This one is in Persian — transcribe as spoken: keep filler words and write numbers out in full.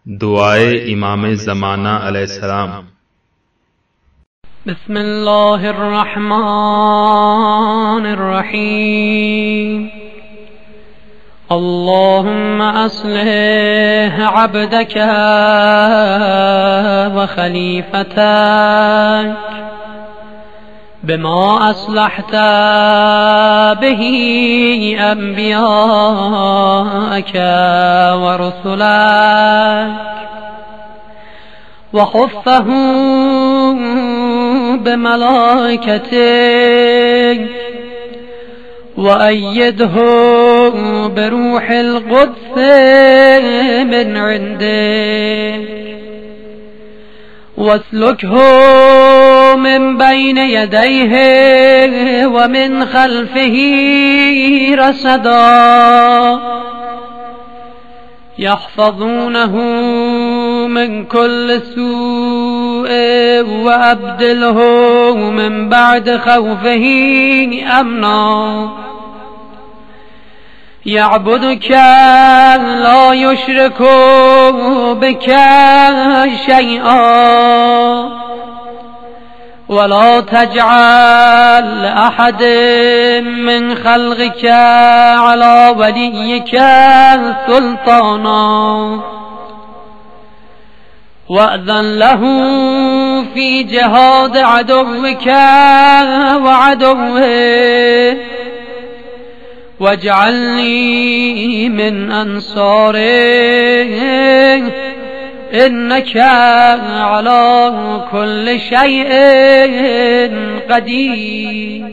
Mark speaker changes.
Speaker 1: دعائے امام زمانہ علیہ السلام۔
Speaker 2: بسم الله الرحمن الرحيم. اللهم أصلح عبدك وخليفتك بما أصلحت به أنبياءك ورسلك وخفهم بملائكتك وأيده بروح القدس من عندك واسلكه من بين يديه ومن خلفه رصدا يحفظونه من كل سوء وأبدله من بعد خوفه أمنا يعبدك لا يشرك بك شيئا ولا تجعل لأحد من خلقك على وليك سلطانا وأذن له في جهاد عدوك وعدوه واجعلني من أنصاره إنك على كل شيء قدير.